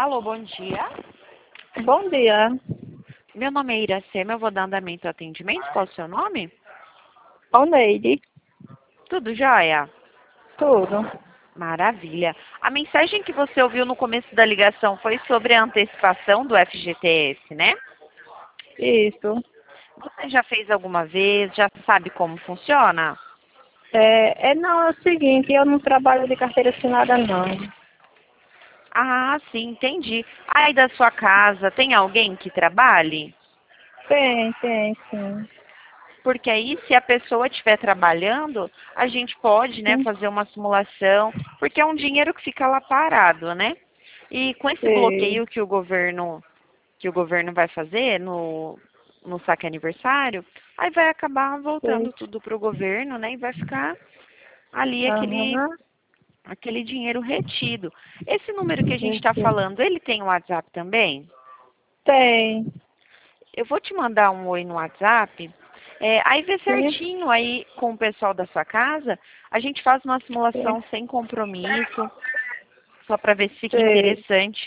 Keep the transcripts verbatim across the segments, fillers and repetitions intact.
Alô, bom dia. Bom dia. Meu nome é Iracema, eu vou dar andamento ao atendimento. Qual é o seu nome? Oneide. Tudo jóia? Tudo. Maravilha. A mensagem que você ouviu no começo da ligação foi sobre a antecipação do F G T S, né? Isso. Você já fez alguma vez? Já sabe como funciona? É, é, não, é o seguinte, eu não trabalho de carteira assinada, não. Ah, sim, entendi. Aí da sua casa, tem alguém que trabalhe? Tem, tem, sim. Porque aí, se a pessoa estiver trabalhando, a gente pode, né, Sim, fazer uma simulação, porque é um dinheiro que fica lá parado, né? E com esse sei. bloqueio que o governo, que o governo vai fazer no, no saque aniversário, aí vai acabar voltando Sei. tudo para o governo, né? E vai ficar ali aquele, Aham, aquele dinheiro retido. Esse número que a gente sei, está sei. falando, ele tem o WhatsApp também? Tem. Eu vou te mandar um oi no WhatsApp. É, aí vê Sim, certinho aí com o pessoal da sua casa. A gente faz uma sim. simulação sem compromisso, só para ver se fica Sei. interessante.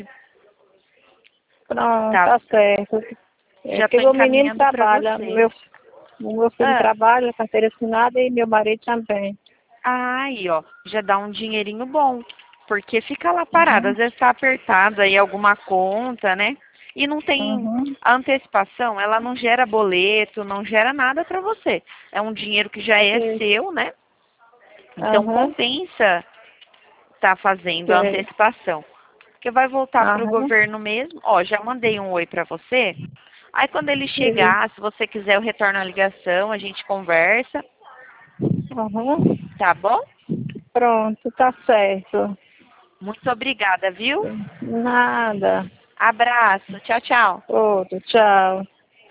Pronto, Tá, tá certo. É já porque estou meu menino encaminhando para trabalha, você. meu, o meu filho Ah, trabalha, carteira assinada e meu marido também. aí, ó, já dá um dinheirinho bom. Porque fica lá parado, Uhum, às vezes está apertado aí alguma conta, né? E não tem uhum, a antecipação, ela não gera boleto, não gera nada para você. É um dinheiro que já é sei. seu, né? Então Aham, compensa estar fazendo a sei. antecipação. Porque vai voltar para o Aham, governo mesmo. Ó, já mandei um oi para você. Aí quando ele sei. chegar, se você quiser, eu retorno a ligação, a gente conversa, Aham. tá bom? Pronto, tá certo. Muito obrigada, viu? Nada. Abraço. Tchau, tchau. Outro, tchau.